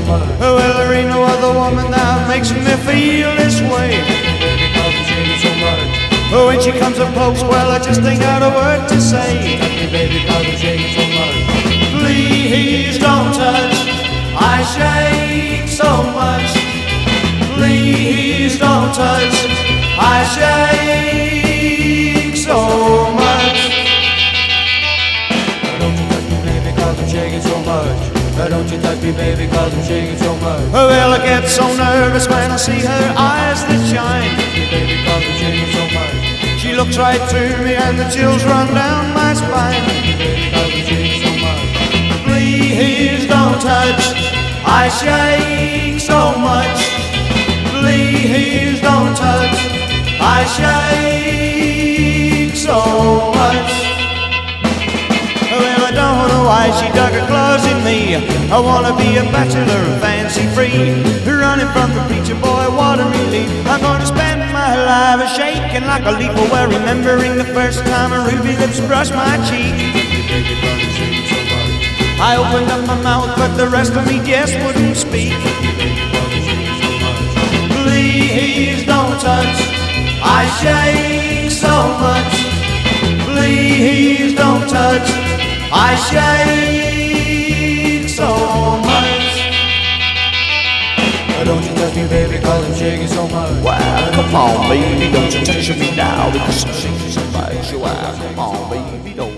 much. Well, there ain't no other woman that makes me feel this way. Baby, cause you shake it so much. When she comes up close, well, I just ain't got a word to say. Touch me, baby, cause you shake it so much. Please don't touch, I shake so much. Please don't touch, I shake so much. Don't you touch me, baby, cause I'm shaking so much. Don't you touch me, baby, cause I'm shaking so much. Well, I get so nervous when I see her eyes that shine. Touch me, baby, cause I'm shaking so much. She looks right through me and the chills run down my spine. Touch me, baby, cause I'm shaking so much. Please don't touch, I shake so much. Please don't touch, I shake so much. Well, I don't know why she dug her claws in me. I wanna be a bachelor and fancy free, running from the preacher boy, what a relief. I'm gonna spend my life shaking like a leaf, while remembering the first time her ruby lips brushed my cheek. Baby, cause I'm shaking so much. I opened up my mouth, but the rest of me just wouldn't speak. Please don't touch, I shake so much. Please don't touch, I shake so much. Don't you touch me, baby, cause I'm shaking so much. Wow, come on, baby, don't you touch me now, because I'm shaking so much. Wow, come on, baby, don't